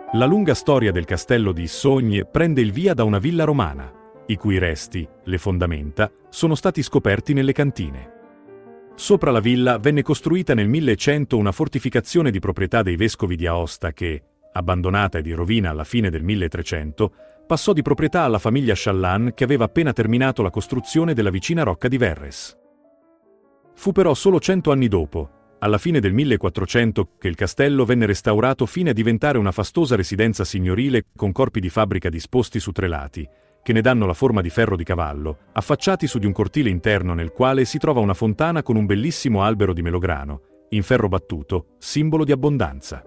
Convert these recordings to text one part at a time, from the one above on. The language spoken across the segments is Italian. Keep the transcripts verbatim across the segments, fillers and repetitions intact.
La lunga storia del castello di Issogne prende il via da una villa romana, i cui resti, le fondamenta, sono stati scoperti nelle cantine. Sopra la villa venne costruita nel millecento una fortificazione di proprietà dei vescovi di Aosta che, abbandonata ed in rovina alla fine del milletrecento, passò di proprietà alla famiglia Challan che aveva appena terminato la costruzione della vicina Rocca di Verres. Fu però solo cento anni dopo, alla fine del millequattrocento, che il castello venne restaurato fino a diventare una fastosa residenza signorile con corpi di fabbrica disposti su tre lati, che ne danno la forma di ferro di cavallo, affacciati su di un cortile interno nel quale si trova una fontana con un bellissimo albero di melograno, in ferro battuto, simbolo di abbondanza.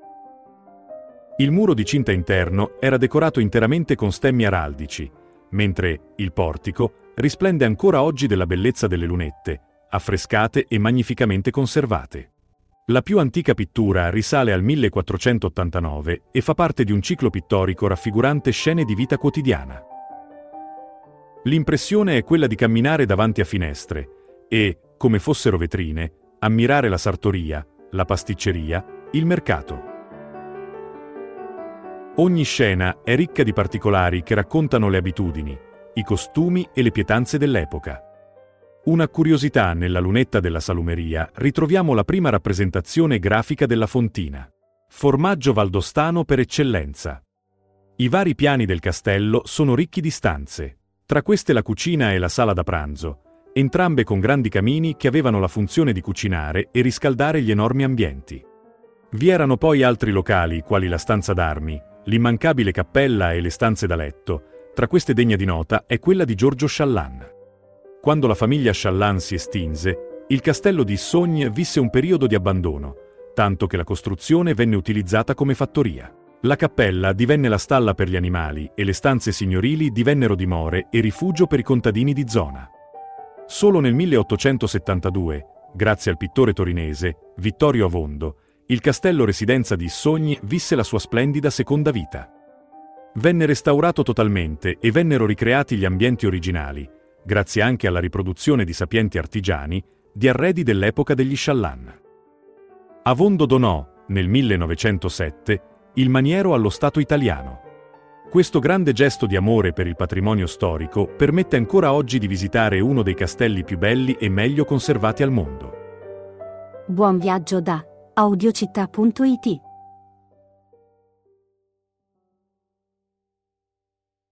Il muro di cinta interno era decorato interamente con stemmi araldici, mentre il portico risplende ancora oggi della bellezza delle lunette, affrescate e magnificamente conservate. La più antica pittura risale al millequattrocentottantanove e fa parte di un ciclo pittorico raffigurante scene di vita quotidiana. L'impressione è quella di camminare davanti a finestre e, come fossero vetrine, ammirare la sartoria, la pasticceria, il mercato. Ogni scena è ricca di particolari che raccontano le abitudini, i costumi e le pietanze dell'epoca. Una curiosità: nella lunetta della salumeria ritroviamo la prima rappresentazione grafica della fontina. Formaggio valdostano per eccellenza. I vari piani del castello sono ricchi di stanze. Tra queste la cucina e la sala da pranzo, entrambe con grandi camini che avevano la funzione di cucinare e riscaldare gli enormi ambienti. Vi erano poi altri locali, quali la stanza d'armi, l'immancabile cappella e le stanze da letto. Tra queste degna di nota è quella di Giorgio Challan. Quando la famiglia Challan si estinse, il castello di Issogne visse un periodo di abbandono, tanto che la costruzione venne utilizzata come fattoria. La cappella divenne la stalla per gli animali e le stanze signorili divennero dimore e rifugio per i contadini di zona. Solo nel milleottocentosettantadue, grazie al pittore torinese Vittorio Avondo, il castello residenza di Issogne visse la sua splendida seconda vita. Venne restaurato totalmente e vennero ricreati gli ambienti originali, grazie anche alla riproduzione di sapienti artigiani, di arredi dell'epoca degli Challan. Avondo donò, nel millenovecentosette, il maniero allo Stato italiano. Questo grande gesto di amore per il patrimonio storico permette ancora oggi di visitare uno dei castelli più belli e meglio conservati al mondo. Buon viaggio da audiocittà punto it.